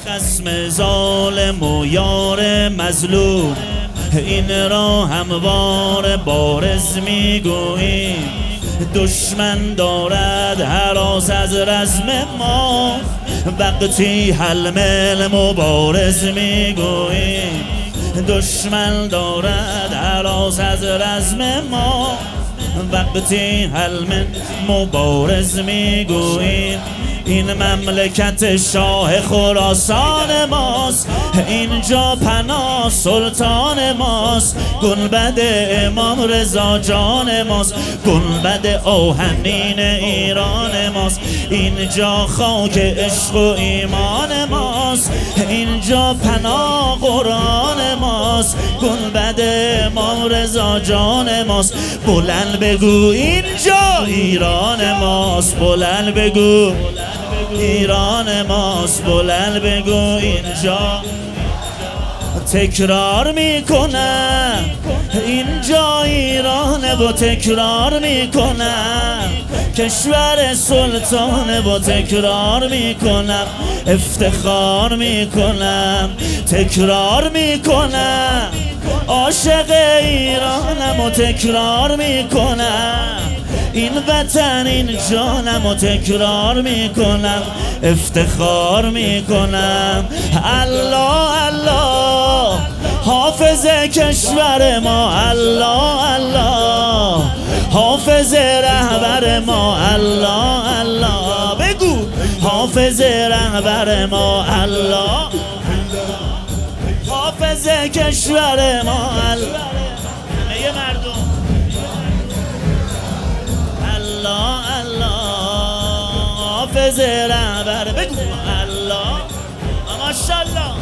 خصم ظالم و یار مظلوم، این را هموار بارز میگوییم. دشمن دارد هراس از رزم ما، وقتی حلم المبارز میگوییم. دشمن دارد هراس از رزم ما، وقتی حلم مبارز میگوییم. این مملکت شاه خراسان ماست، اینجا پناه سلطان ماست. گنبد امام رضا جان ماست، گنبد آهنین ایران ماست. اینجا خاک عشق و ایمان ماست، اینجا پناه قرآن ماست. گنبد امام رضا جان ماست. بلند بگو اینجا ایران ماست، بلند بگو ایران ماست، بلند بگو اینجا. تکرار میکنم اینجا ایرانه و تکرار میکنم کشور سلطانه و تکرار میکنم افتخار میکنم تکرار میکنم عاشق ایرانم و تکرار میکنم این وطن این جانم و تکرار میکنم افتخار میکنم الله الله حافظ کشور ما الله الله حافظ رهبر ما الله الله بگو حافظ رهبر ما الله حافظ کشور ما الله همه مردم الله الله حافظ رهبر بگو الله ماشاءالله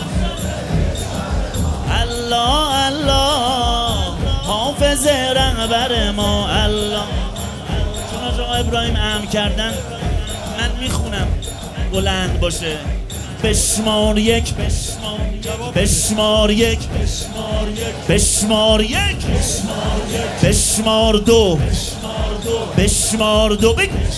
الله الله حافظ رهبر ما الله. چون آقا ابراهیم اهم کردن من میخونم بلند باشه. بشمار یک بشمار یک بشمار یک بشمار دو بشمار دو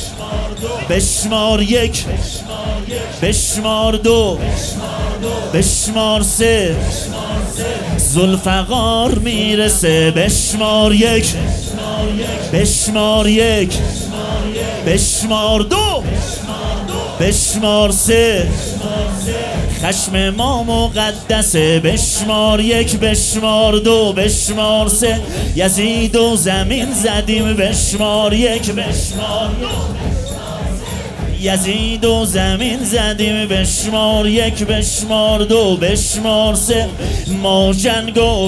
بشمار یک بشمار دو بشمار سه ذوالفقار میرسه بشمار یک بشمار یک بشمار دو بشمار سه خشم ما مقدسه بشمار یک بشمار دو بشمار سه یزید و زمین زدیم بشمار یک بشمار دو یزید و زمین زدیم بشمار یک بشمار دو بشمار سه ما جنگ و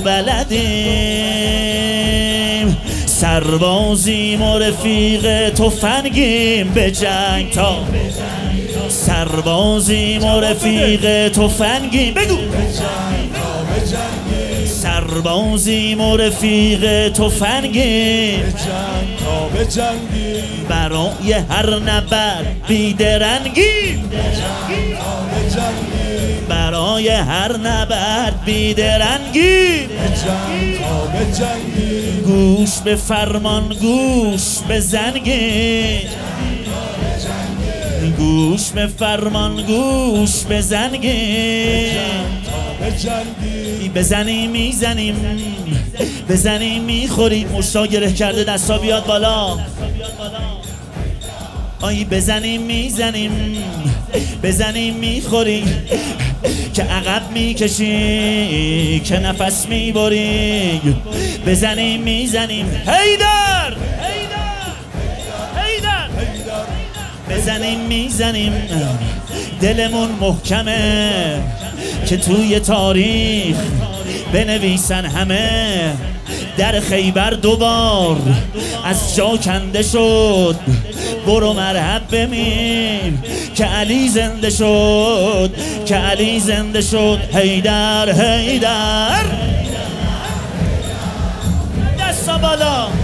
بلدیم سربازیم و رفیق تفنگیم به جنگ تا سربازیم و رفیق تفنگیم بگو سربازیم و رفیق تفنگیم برای هر نبرد بیدرنگیم برای هر نبرد بیدرنگیم گوش به فرمان گوش به زنگیم گوش به فرمان گوش بزنگیم بزنیم میزنیم بزنیم میخوریم مشتا گره کرده دستا بیاد بالا آی بزنیم میزنیم بزنیم میخوریم که عقب میکشی که نفس میبری بزنیم میزنیم حیدر بزنیم میزنیم دلمون محکمه که توی تاریخ بنویسن همه در خیبر دوبار از جا کنده شد برو مرحب بمیر که علی زنده شد که علی زنده شد حیدر حیدر دستا بالا